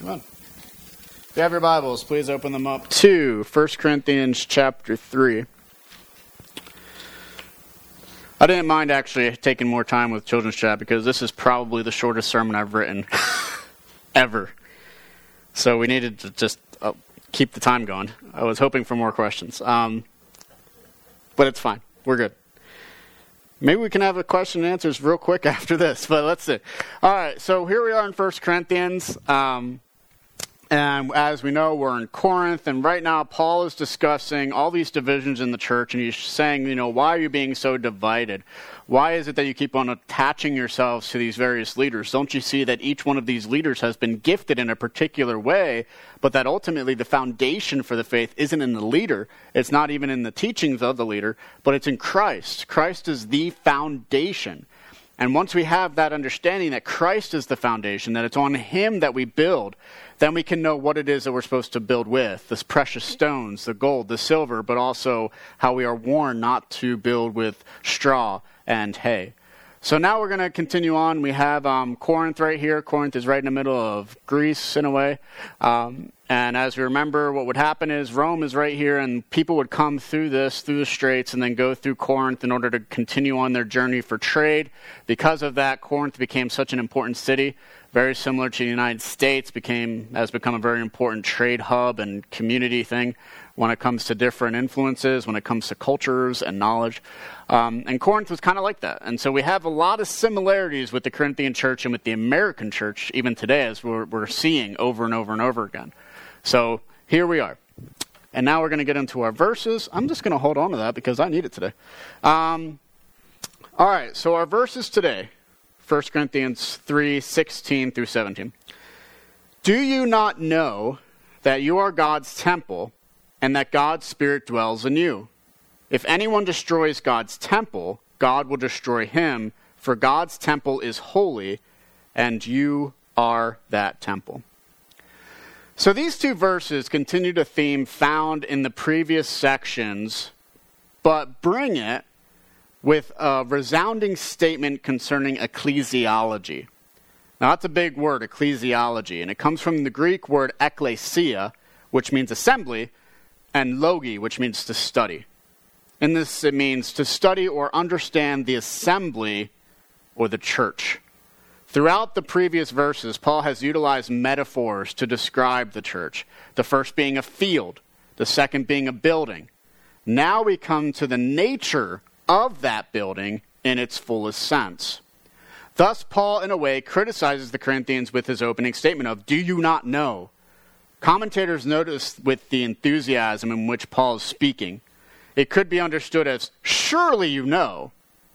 Amen. If you have your Bibles, please open them up to 1 Corinthians chapter 3. I didn't mind actually taking more time with Children's Chat because this is probably the shortest sermon I've written ever. So we needed to just keep the time going. I was hoping for more questions. But it's fine. We're good. Maybe we can have a question and answers real quick after this, but let's see. All right, so here we are in 1 Corinthians. And as we know, we're in Corinth, and right now Paul is discussing all these divisions in the church, and he's saying, why are you being so divided? Why is it that you keep on attaching yourselves to these various leaders? Don't you see that each one of these leaders has been gifted in a particular way, but that ultimately the foundation for the faith isn't in the leader, it's not even in the teachings of the leader, but it's in Christ. Christ is the foundation. And once we have that understanding that Christ is the foundation, that it's on Him that we build, then we can know what it is that we're supposed to build with, the precious stones, the gold, the silver, but also how we are warned not to build with straw and hay. So now we're going to continue on. We have Corinth right here. Corinth is right in the middle of Greece in a way. And as we remember, what would happen is Rome is right here, and people would come through the straits, and then go through Corinth in order to continue on their journey for trade. Because of that, Corinth became such an important city, very similar to the United States, has become a very important trade hub and community thing when it comes to different influences, when it comes to cultures and knowledge. And Corinth was kind of like that. And so we have a lot of similarities with the Corinthian church and with the American church, even today, as we're seeing over and over and over again. So here we are. And now we're going to get into our verses. I'm just going to hold on to that because I need it today. All right, so our verses today, 1 Corinthians 3:16 through 17. Do you not know that you are God's temple and that God's Spirit dwells in you? If anyone destroys God's temple, God will destroy him, for God's temple is holy, and you are that temple. So these two verses continue the theme found in the previous sections, but bring it with a resounding statement concerning ecclesiology. Now that's a big word, ecclesiology, and it comes from the Greek word ekklesia, which means assembly, and logi, which means to study. In this, it means to study or understand the assembly or the church. Throughout the previous verses, Paul has utilized metaphors to describe the church. The first being a field, the second being a building. Now we come to the nature of that building in its fullest sense. Thus, Paul, in a way, criticizes the Corinthians with his opening statement of, do you not know? Commentators notice with the enthusiasm in which Paul is speaking, it could be understood as, surely you know,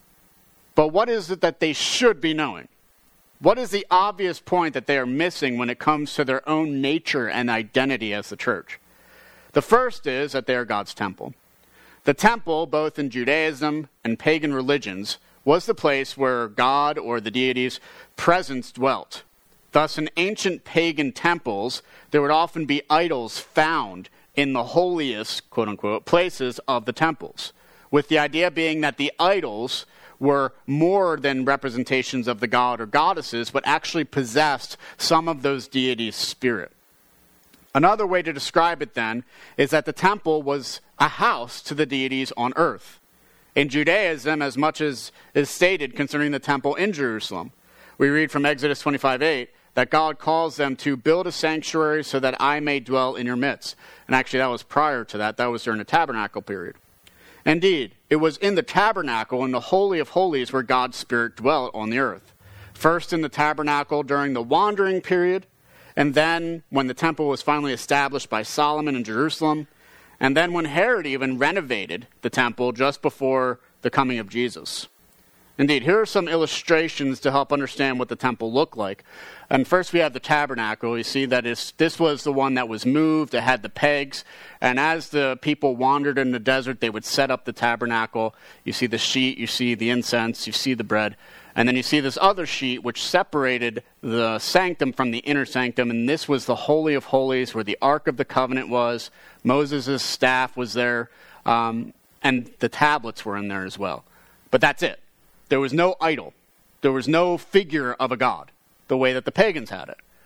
but what is it that they should be knowing? What is the obvious point that they are missing when it comes to their own nature and identity as the church? The first is that they are God's temple. The temple, both in Judaism and pagan religions, was the place where God or the deity's presence dwelt. Thus, in ancient pagan temples, there would often be idols found in the holiest, quote-unquote, places of the temples, with the idea being that the idols were more than representations of the god or goddesses, but actually possessed some of those deities' spirit. Another way to describe it, then, is that the temple was a house to the deities on earth. In Judaism, as much as is stated concerning the temple in Jerusalem, we read from Exodus 25:8 that God calls them to build a sanctuary so that I may dwell in your midst. And actually, that was prior to that. That was during the tabernacle period. Indeed, it was in the tabernacle, in the Holy of Holies, where God's Spirit dwelt on the earth. First in the tabernacle during the wandering period, and then when the temple was finally established by Solomon in Jerusalem, and then when Herod even renovated the temple just before the coming of Jesus. Indeed, here are some illustrations to help understand what the temple looked like. And first we have the tabernacle. You see that this was the one that was moved. It had the pegs. And as the people wandered in the desert, they would set up the tabernacle. You see the sheet, you see the incense, you see the bread. And then you see this other sheet which separated the sanctum from the inner sanctum. And this was the Holy of Holies where the Ark of the Covenant was. Moses' staff was there. And the tablets were in there as well. But that's it. There was no idol. There was no figure of a god, the way that the pagans had it.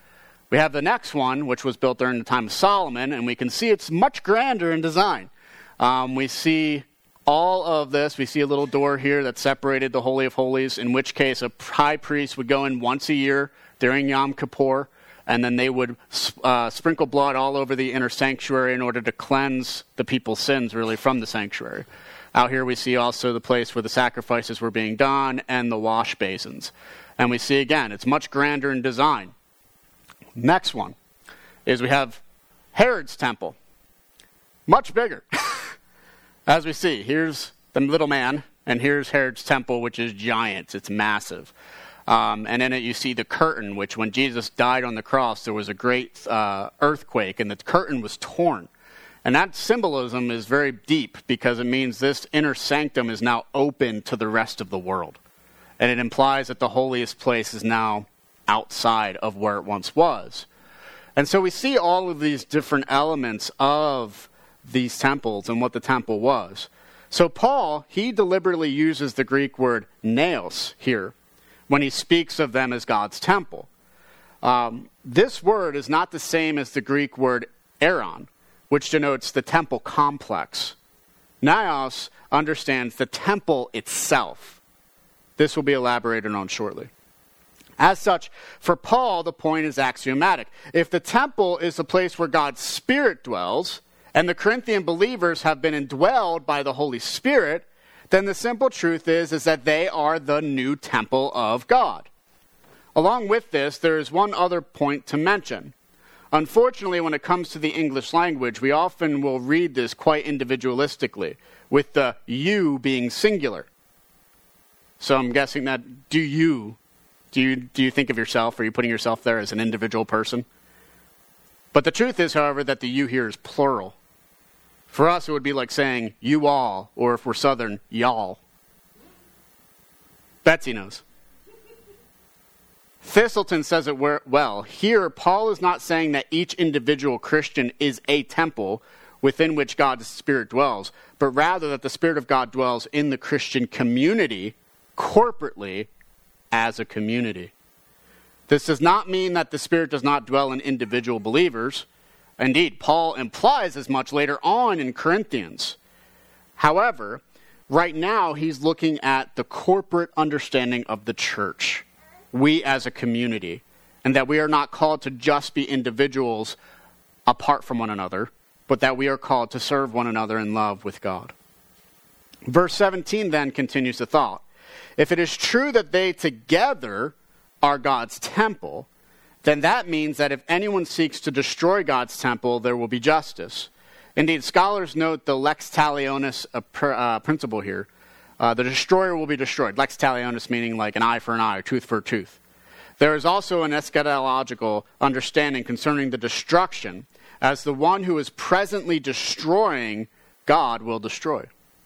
We have the next one, which was built during the time of Solomon, and we can see it's much grander in design. We see all of this. We see a little door here that separated the Holy of Holies, in which case a high priest would go in once a year during Yom Kippur, and then they would sprinkle blood all over the inner sanctuary in order to cleanse the people's sins, really, from the sanctuary. Out here we see also the place where the sacrifices were being done and the wash basins. And we see, again, it's much grander in design. Next one is we have Herod's temple. Much bigger. As we see, here's the little man, and here's Herod's temple, which is giant. It's massive. And in it you see the curtain, which when Jesus died on the cross, there was a great earthquake, and the curtain was torn. And that symbolism is very deep, because it means this inner sanctum is now open to the rest of the world. And it implies that the holiest place is now outside of where it once was. And so we see all of these different elements of these temples and what the temple was. So Paul, he deliberately uses the Greek word naos here when he speaks of them as God's temple. This word is not the same as the Greek word aion, which denotes the temple complex. Naos understands the temple itself. This will be elaborated on shortly. As such, for Paul, the point is axiomatic. If the temple is the place where God's Spirit dwells, and the Corinthian believers have been indwelled by the Holy Spirit, then the simple truth is that they are the new temple of God. Along with this, there is one other point to mention. Unfortunately, when it comes to the English language, we often will read this quite individualistically, with the you being singular. So I'm guessing that do you think of yourself, are you putting yourself there as an individual person? But the truth is, however, that the you here is plural. For us, it would be like saying you all, or if we're Southern, y'all. Betsy knows. Thistleton says it well. Here, Paul is not saying that each individual Christian is a temple within which God's Spirit dwells, but rather that the Spirit of God dwells in the Christian community, corporately, as a community. This does not mean that the Spirit does not dwell in individual believers. Indeed, Paul implies as much later on in Corinthians. However, right now he's looking at the corporate understanding of the church, we as a community, and that we are not called to just be individuals apart from one another, but that we are called to serve one another in love with God. Verse 17 then continues the thought. If it is true that they together are God's temple, then that means that if anyone seeks to destroy God's temple, there will be justice. Indeed, scholars note the lex talionis principle here. The destroyer will be destroyed. Lex talionis meaning like an eye for an eye, or tooth for a tooth. There is also an eschatological understanding concerning the destruction, as the one who is presently destroying God will destroy.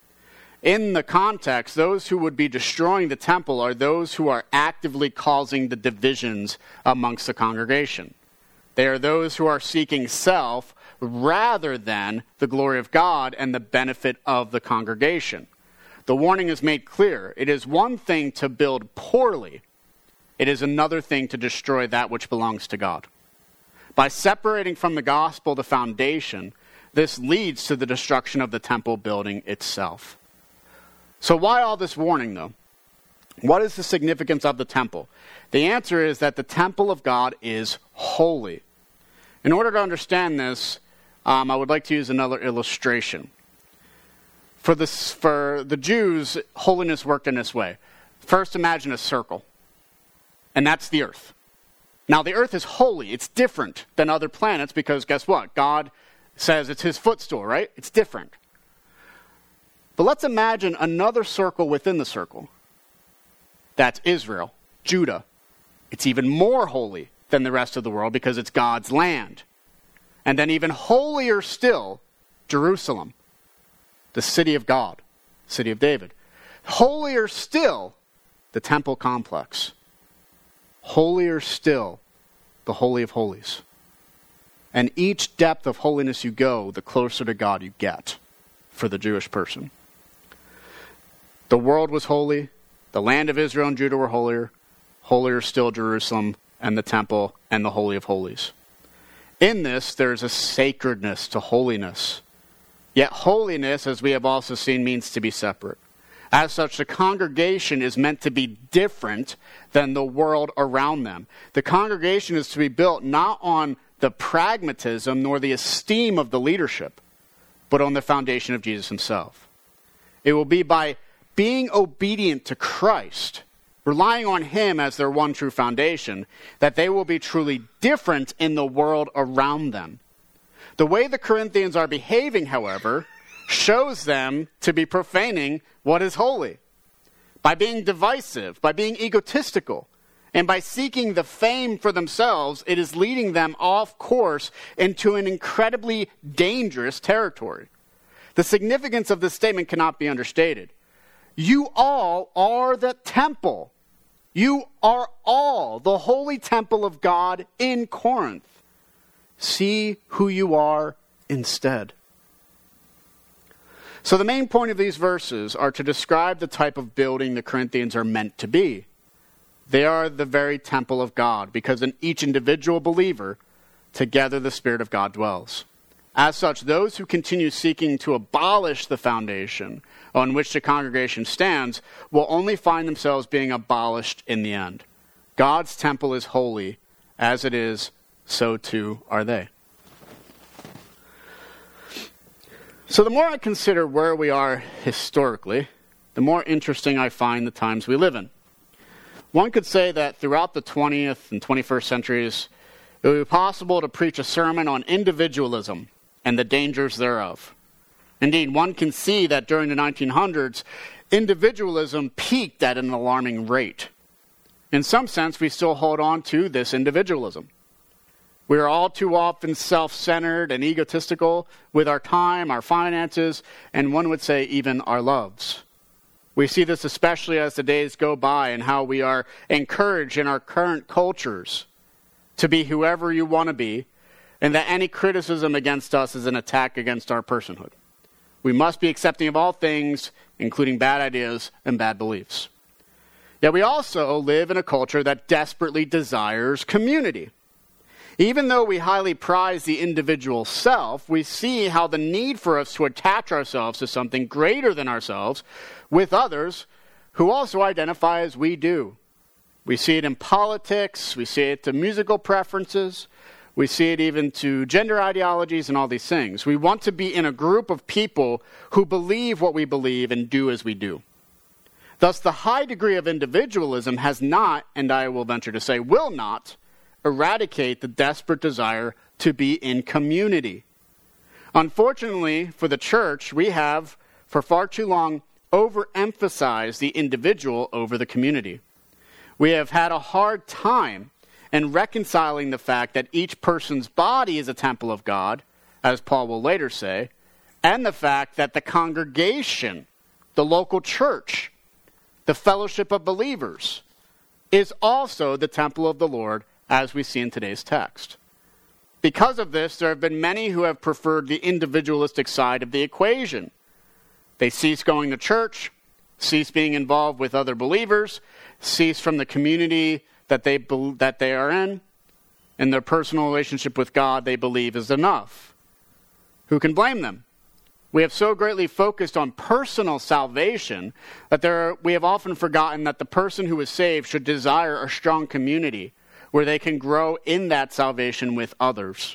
In the context, those who would be destroying the temple are those who are actively causing the divisions amongst the congregation. They are those who are seeking self rather than the glory of God and the benefit of the congregation. The warning is made clear. It is one thing to build poorly. It is another thing to destroy that which belongs to God. By separating from the gospel the foundation, this leads to the destruction of the temple building itself. So why all this warning, though? What is the significance of the temple? The answer is that the temple of God is holy. In order to understand this, I would like to use another illustration. For the Jews, holiness worked in this way. First, imagine a circle, and that's the earth. Now, the earth is holy. It's different than other planets because guess what? God says it's his footstool, right? It's different. But let's imagine another circle within the circle. That's Israel, Judah. It's even more holy than the rest of the world because it's God's land. And then even holier still, Jerusalem, the city of God, city of David. Holier still, the temple complex. Holier still, the Holy of Holies. And each depth of holiness you go, the closer to God you get for the Jewish person. The world was holy. The land of Israel and Judah were holier. Holier still, Jerusalem. and the temple and the Holy of Holies. In this, there is a sacredness to holiness. Yet holiness, as we have also seen, means to be separate. As such, the congregation is meant to be different than the world around them. The congregation is to be built not on the pragmatism nor the esteem of the leadership, but on the foundation of Jesus himself. It will be by being obedient to Christ, relying on him as their one true foundation, that they will be truly different in the world around them. The way the Corinthians are behaving, however, shows them to be profaning what is holy. By being divisive, by being egotistical, and by seeking the fame for themselves, it is leading them off course into an incredibly dangerous territory. The significance of this statement cannot be understated. You all are the temple. You are all the holy temple of God in Corinth. See who you are instead. So the main point of these verses are to describe the type of building the Corinthians are meant to be. They are the very temple of God, because in each individual believer, together the Spirit of God dwells. As such, those who continue seeking to abolish the foundation on which the congregation stands will only find themselves being abolished in the end. God's temple is holy. As it is, so too are they. So the more I consider where we are historically, the more interesting I find the times we live in. One could say that throughout the 20th and 21st centuries, it would be possible to preach a sermon on individualism and the dangers thereof. Indeed, one can see that during the 1900s, individualism peaked at an alarming rate. In some sense, we still hold on to this individualism. We are all too often self-centered and egotistical with our time, our finances, and one would say even our loves. We see this especially as the days go by and how we are encouraged in our current cultures to be whoever you want to be, and that any criticism against us is an attack against our personhood. We must be accepting of all things, including bad ideas and bad beliefs. Yet we also live in a culture that desperately desires community. Even though we highly prize the individual self, we see how the need for us to attach ourselves to something greater than ourselves with others who also identify as we do. We see it in politics, we see it to musical preferences, we see it even to gender ideologies and all these things. We want to be in a group of people who believe what we believe and do as we do. Thus, the high degree of individualism has not, and I will venture to say will not, eradicate the desperate desire to be in community. Unfortunately for the church, we have, for far too long, overemphasized the individual over the community. We have had a hard time in reconciling the fact that each person's body is a temple of God, as Paul will later say, and the fact that the congregation, the local church, the fellowship of believers, is also the temple of the Lord, as we see in today's text. Because of this, there have been many who have preferred the individualistic side of the equation. They cease going to church, cease being involved with other believers, cease from the community that they are in, and their personal relationship with God they believe is enough. Who can blame them? We have so greatly focused on personal salvation that we have often forgotten that the person who is saved should desire a strong community where they can grow in that salvation with others.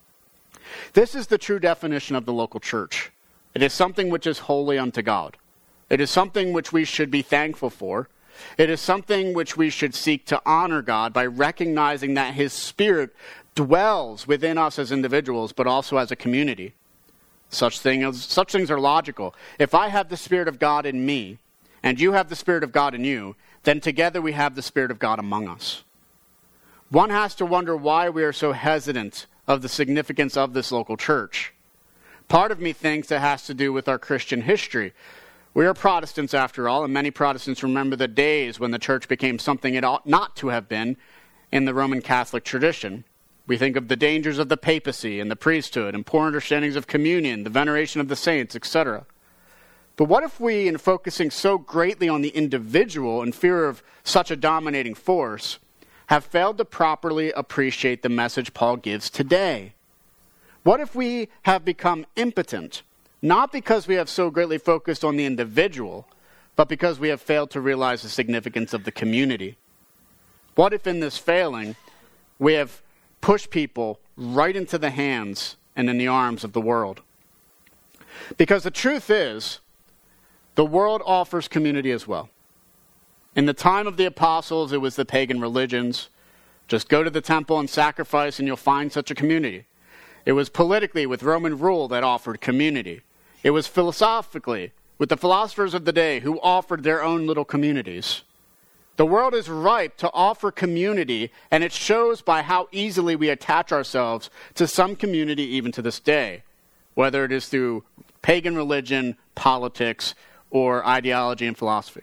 This is the true definition of the local church. It is something which is holy unto God. It is something which we should be thankful for. It is something which we should seek to honor God by recognizing that His Spirit dwells within us as individuals, but also as a community. Such things are logical. If I have the Spirit of God in me, and you have the Spirit of God in you, then together we have the Spirit of God among us. One has to wonder why we are so hesitant of the significance of this local church. Part of me thinks it has to do with our Christian history. We are Protestants after all, and many Protestants remember the days when the church became something it ought not to have been in the Roman Catholic tradition. We think of the dangers of the papacy and the priesthood and poor understandings of communion, the veneration of the saints, etc. But what if we, in focusing so greatly on the individual in fear of such a dominating force, have failed to properly appreciate the message Paul gives today? What if we have become impotent, not because we have so greatly focused on the individual, but because we have failed to realize the significance of the community? What if in this failing, we have pushed people right into the hands and in the arms of the world? Because the truth is, the world offers community as well. In the time of the apostles, it was the pagan religions. Just go to the temple and sacrifice and you'll find such a community. It was politically with Roman rule that offered community. It was philosophically with the philosophers of the day who offered their own little communities. The world is ripe to offer community, and it shows by how easily we attach ourselves to some community even to this day, whether it is through pagan religion, politics, or ideology and philosophy.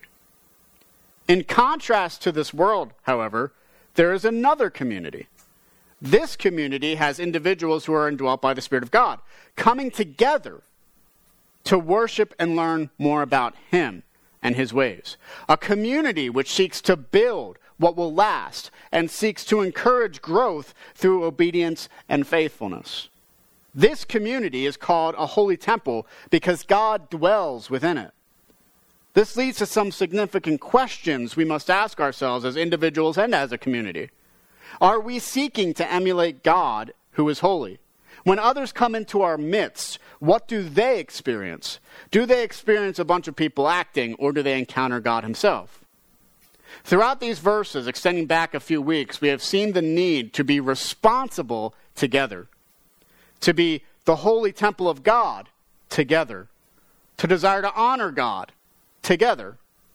In contrast to this world, however, there is another community. This community has individuals who are indwelt by the Spirit of God, coming together to worship and learn more about Him and His ways. A community which seeks to build what will last and seeks to encourage growth through obedience and faithfulness. This community is called a holy temple because God dwells within it. This leads to some significant questions we must ask ourselves as individuals and as a community. Are we seeking to emulate God, who is holy? When others come into our midst, what do they experience? Do they experience a bunch of people acting, or do they encounter God Himself? Throughout these verses, extending back a few weeks, we have seen the need to be responsible together, to be the holy temple of God together, to desire to honor God together.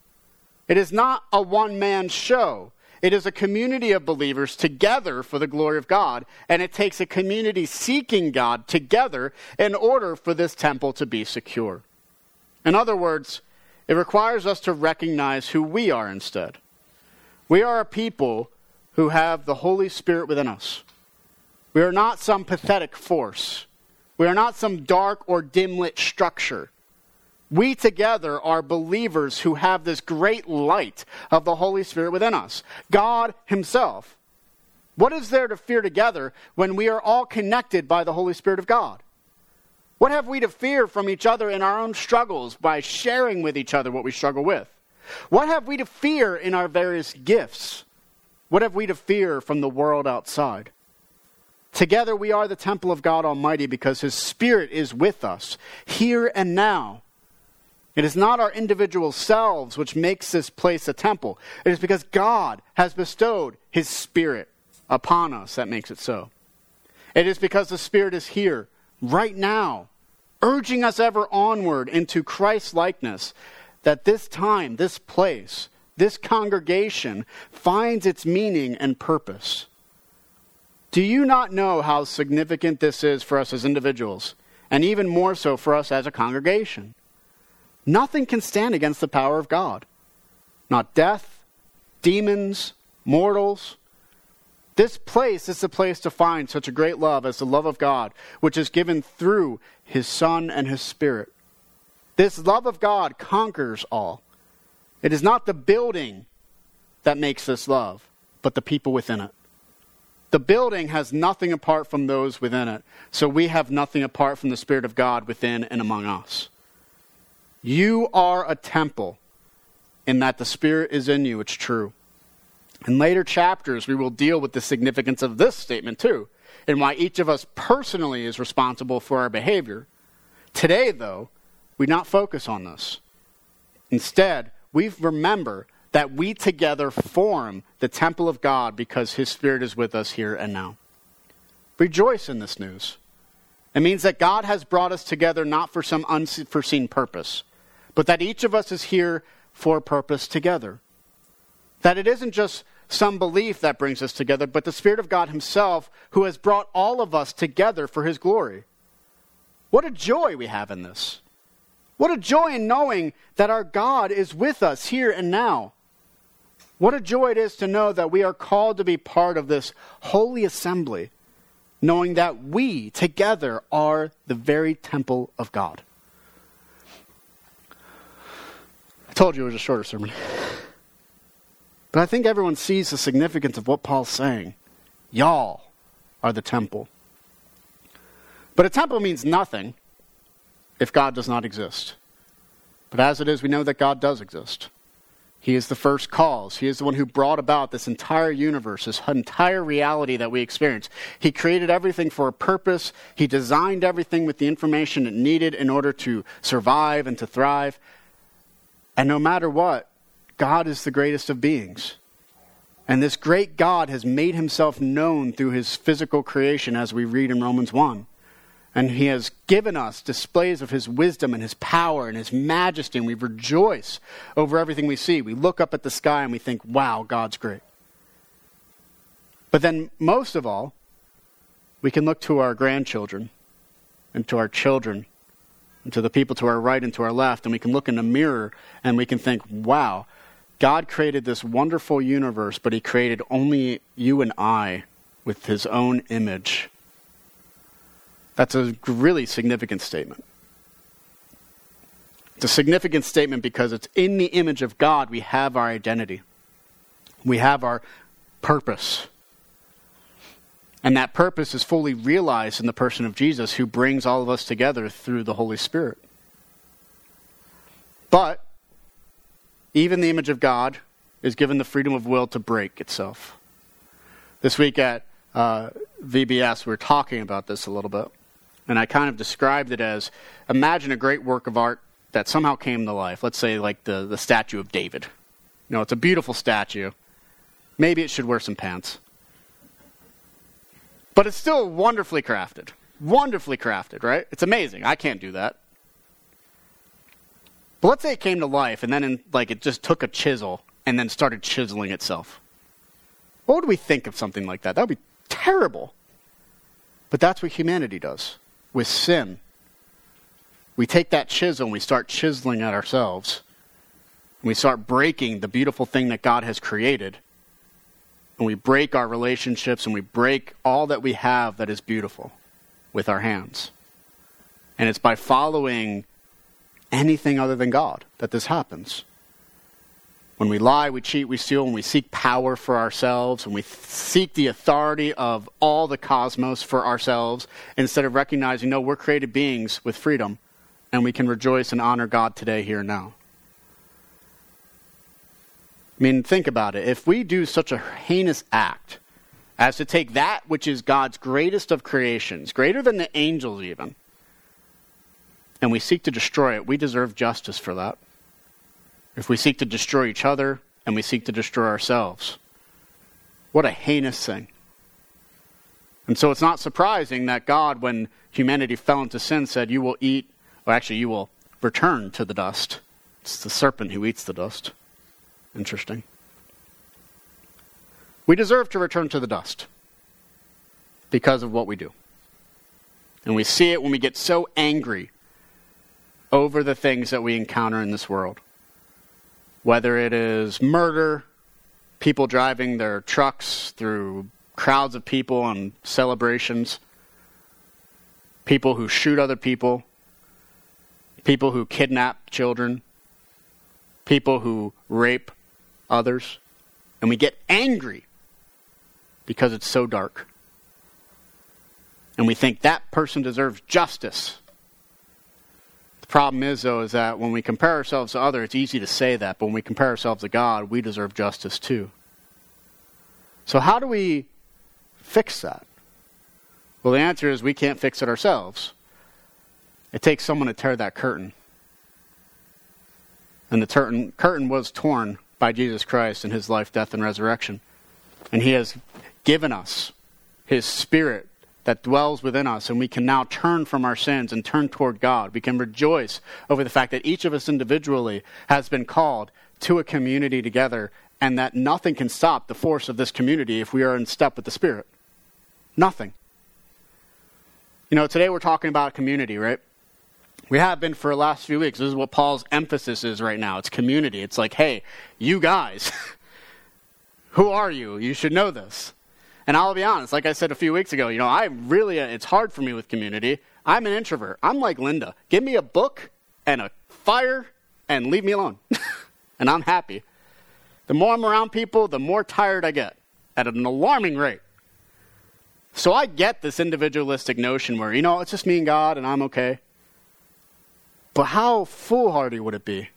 It is not a one-man show. It is a community of believers together for the glory of God, and it takes a community seeking God together in order for this temple to be secure. In other words, it requires us to recognize who we are instead. We are a people who have the Holy Spirit within us. We are not some pathetic force. We are not some dark or dim-lit structure. We together are believers who have this great light of the Holy Spirit within us, God Himself. What is there to fear together when we are all connected by the Holy Spirit of God? What have we to fear from each other in our own struggles by sharing with each other what we struggle with? What have we to fear in our various gifts? What have we to fear from the world outside? Together we are the temple of God Almighty because His Spirit is with us here and now. It is not our individual selves which makes this place a temple. It is because God has bestowed His Spirit upon us that makes it so. It is because the Spirit is here right now, urging us ever onward into Christ's likeness, that this time, this place, this congregation finds its meaning and purpose. Do you not know how significant this is for us as individuals, and even more so for us as a congregation? Nothing can stand against the power of God. Not death, demons, mortals. This place is the place to find such a great love as the love of God, which is given through His Son and His Spirit. This love of God conquers all. It is not the building that makes this love, but the people within it. The building has nothing apart from those within it, so we have nothing apart from the Spirit of God within and among us. You are a temple in that the Spirit is in you. It's true. In later chapters, we will deal with the significance of this statement too, and why each of us personally is responsible for our behavior. Today, though, we not focus on this. Instead, we remember that we together form the temple of God because His Spirit is with us here and now. Rejoice in this news. It means that God has brought us together not for some unforeseen purpose, but that each of us is here for a purpose together. That it isn't just some belief that brings us together, but the Spirit of God Himself who has brought all of us together for His glory. What a joy we have in this. What a joy in knowing that our God is with us here and now. What a joy it is to know that we are called to be part of this holy assembly, knowing that we together are the very temple of God. I told you it was a shorter sermon. But I think everyone sees the significance of what Paul's saying. Y'all are the temple. But a temple means nothing if God does not exist. But as it is, we know that God does exist. He is the first cause. He is the one who brought about this entire universe, this entire reality that we experience. He created everything for a purpose. He designed everything with the information it needed in order to survive and to thrive. And no matter what, God is the greatest of beings. And this great God has made himself known through his physical creation, as we read in Romans 1. And he has given us displays of his wisdom and his power and his majesty, and we rejoice over everything we see. We look up at the sky and we think, wow, God's great. But then most of all, we can look to our grandchildren and to our children and to the people to our right and to our left, and we can look in the mirror and we can think, wow, God created this wonderful universe, but he created only you and I with his own image. That's a really significant statement. It's a significant statement because it's in the image of God we have our identity. We have our purpose. And that purpose is fully realized in the person of Jesus, who brings all of us together through the Holy Spirit. But even the image of God is given the freedom of will to break itself. This week at VBS, we were talking about this a little bit. And I kind of described it as, imagine a great work of art that somehow came to life. Let's say like the statue of David. You know, it's a beautiful statue. Maybe it should wear some pants. But it's still wonderfully crafted. Wonderfully crafted, right? It's amazing. I can't do that. But let's say it came to life and then it just took a chisel and then started chiseling itself. What would we think of something like that? That would be terrible. But that's what humanity does. With sin, we take that chisel and we start chiseling at ourselves. And we start breaking the beautiful thing that God has created. And we break our relationships and we break all that we have that is beautiful with our hands. And it's by following anything other than God that this happens. When we lie, we cheat, we steal, and we seek power for ourselves, and we seek the authority of all the cosmos for ourselves, instead of recognizing, no, we're created beings with freedom, and we can rejoice and honor God today, here and now. I mean, think about it. If we do such a heinous act as to take that which is God's greatest of creations, greater than the angels even, and we seek to destroy it, we deserve justice for that. If we seek to destroy each other and we seek to destroy ourselves, what a heinous thing. And so it's not surprising that God, when humanity fell into sin, said, you will eat, or actually you will return to the dust. It's the serpent who eats the dust. Interesting. We deserve to return to the dust because of what we do. And we see it when we get so angry over the things that we encounter in this world. Whether it is murder, people driving their trucks through crowds of people on celebrations, people who shoot other people, people who kidnap children, people who rape others. And we get angry because it's so dark. And we think that person deserves justice. The problem is, though, is that when we compare ourselves to others, it's easy to say that, but when we compare ourselves to God, we deserve justice too. So how do we fix that? Well, the answer is we can't fix it ourselves. It takes someone to tear that curtain. And the curtain was torn by Jesus Christ in his life, death, and resurrection. And he has given us his Spirit that dwells within us, and we can now turn from our sins and turn toward God. We can rejoice over the fact that each of us individually has been called to a community together, and that nothing can stop the force of this community if we are in step with the Spirit. Nothing. You know, today we're talking about community, right? We have been for the last few weeks. This is what Paul's emphasis is right now. It's community. It's like, hey, you guys, who are you? You should know this. And I'll be honest, like I said a few weeks ago, you know, it's hard for me with community. I'm an introvert. I'm like Linda. Give me a book and a fire and leave me alone. And I'm happy. The more I'm around people, the more tired I get at an alarming rate. So I get this individualistic notion where, it's just me and God and I'm okay. But how foolhardy would it be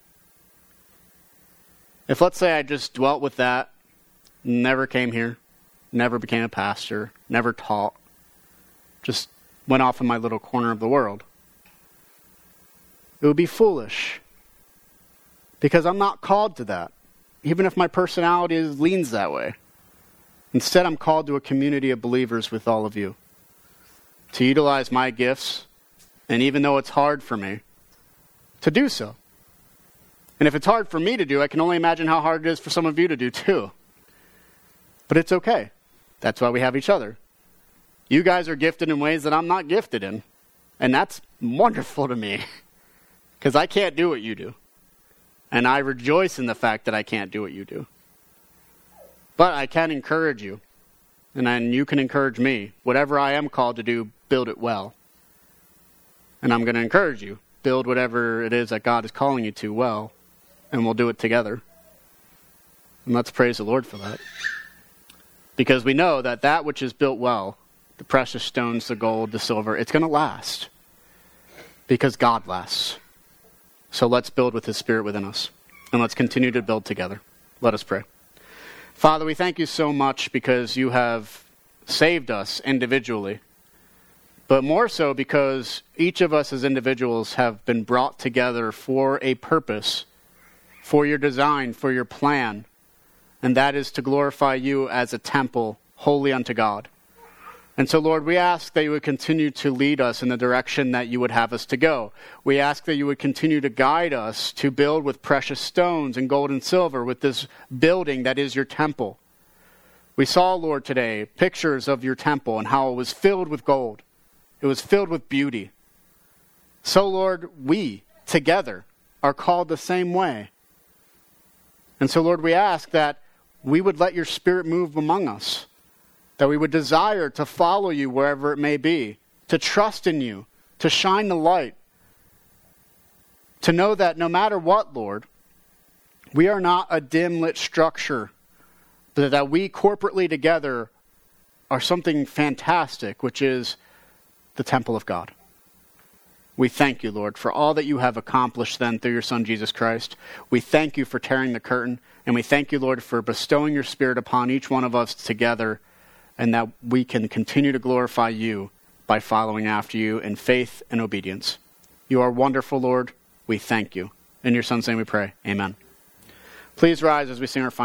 if, let's say, I just dwelt with that, never came here, never became a pastor, never taught, just went off in my little corner of the world? It would be foolish, because I'm not called to that, even if my personality leans that way. Instead, I'm called to a community of believers with all of you, to utilize my gifts, and even though it's hard for me, to do so. And if it's hard for me to do, I can only imagine how hard it is for some of you to do too. But it's okay. That's why we have each other. You guys are gifted in ways that I'm not gifted in. And that's wonderful to me, because I can't do what you do. And I rejoice in the fact that I can't do what you do. But I can encourage you, and then you can encourage me. Whatever I am called to do, build it well. And I'm going to encourage you. Build whatever it is that God is calling you to well, and we'll do it together. And let's praise the Lord for that. Because we know that that which is built well, the precious stones, the gold, the silver, it's going to last. Because God lasts. So let's build with His Spirit within us. And let's continue to build together. Let us pray. Father, we thank you so much because you have saved us individually. But more so because each of us as individuals have been brought together for a purpose, for your design, for your plan. And that is to glorify you as a temple holy unto God. And so, Lord, we ask that you would continue to lead us in the direction that you would have us to go. We ask that you would continue to guide us to build with precious stones and gold and silver with this building that is your temple. We saw, Lord, today pictures of your temple and how it was filled with gold. It was filled with beauty. So, Lord, we together are called the same way. And so, Lord, we ask that we would let your Spirit move among us. That we would desire to follow you wherever it may be, to trust in you, to shine the light, to know that no matter what, Lord, we are not a dim-lit structure, but that we corporately together are something fantastic, which is the temple of God. We thank you, Lord, for all that you have accomplished then through your Son, Jesus Christ. We thank you for tearing the curtain, and we thank you, Lord, for bestowing your Spirit upon each one of us together, and that we can continue to glorify you by following after you in faith and obedience. You are wonderful, Lord. We thank you. In your Son's name we pray. Amen. Please rise as we sing our final